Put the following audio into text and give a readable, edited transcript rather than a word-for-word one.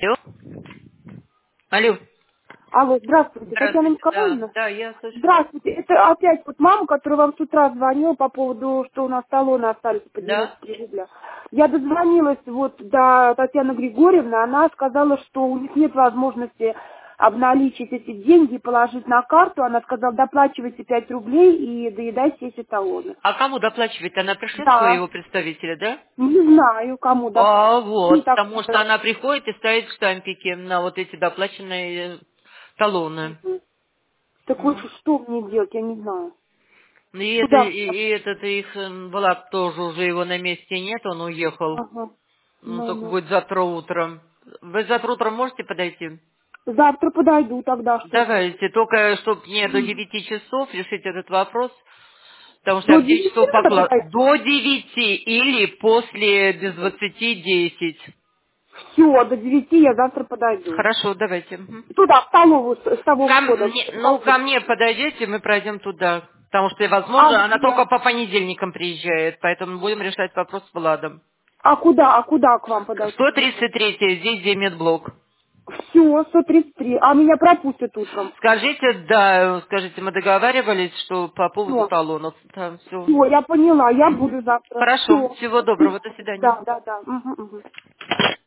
Алло. Алло. Алло, здравствуйте, Татьяна Здравствуйте. Да, Николаевна. да, я слышу вас. Здравствуйте, это опять вот мама, которая вам с утра звонила по поводу, что у нас талоны остались по Да. 93 рубля. Я дозвонилась вот до Татьяны Григорьевны, она сказала, что у них нет возможности обналичить эти деньги и положить на карту. Она сказала, доплачивайте 5 рублей и доедайте эти талоны. А кому доплачивать? Она пришлет Да, своего представителя, да? не знаю, кому А доплачивать. Не вот, так потому что она приходит и ставит штампики на вот эти доплаченные талоны. Мгм. Так вот, Ну, что мне делать, я не знаю. И, это, Куда? и этот их Влад тоже уже его на месте нет, он уехал. Ага. Ну, Ну, только ну. будет завтра утром. Вы завтра утром можете подойти? Завтра подойду тогда, что Давайте, только чтобы не до Мгм. 9 часов решить этот вопрос. Потому что я До в 9 девяти часов надо подойти? до 9 или после без 20:10. Все, до 9 я завтра подойду. Хорошо, давайте. Мгм. Туда, в столовую, с того входа. Ну, ко мне подойдете, мы пройдем туда. Потому что, А возможно, она где? только по понедельникам приезжает, поэтому будем решать вопрос с Владом. А куда к вам подойти? 133 здесь, где медблок. Все, 133. А меня пропустят утром. Скажите, да, скажите, мы договаривались, что по поводу Все. талонов. Там все. Все, я поняла, я буду завтра. Хорошо, Все. всего доброго, до свидания. Да, да, да. Мгм, мгм.